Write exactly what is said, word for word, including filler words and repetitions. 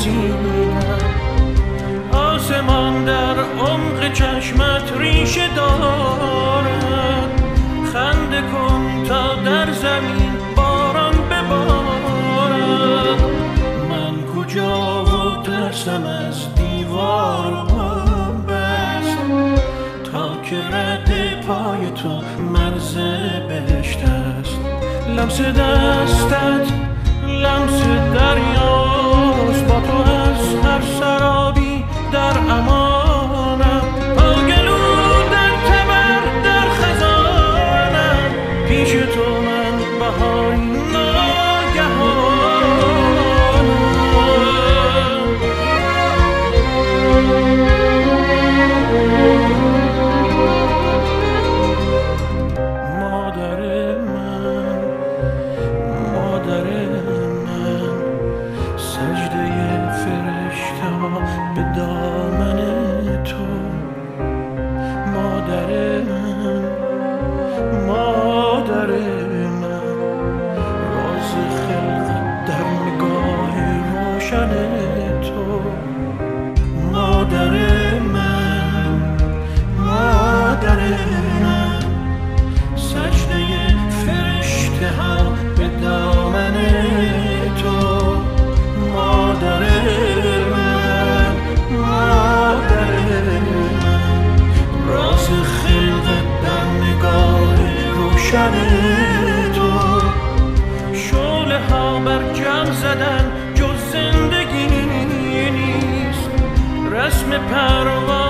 رسیدم. آسمان در عمق چشمت ریشه دارد، خنده کن تا در زمین باران ببارد. من کجا و ترسم از دیوار بست، تا که رد پای تو مرز بهشت است. لمس دستت لمس دریاست، با تو از هر سرابی در امانم. آگلو در تبر در خزانم، پیش تو من بهاری ناگهانم. مادر من، مادر من، سجده فرشته ها به دامن تو. مادر من، مادر من، راز خلقت در نگاه روشن تو. مادر من، مادر من، سجده فرشته ها به دامن تو. مادر من، مادر من، راز خلقت در نگاه روشن تو. شعله ها بر جمع زدن جز زندگی نیست، رسم پرواز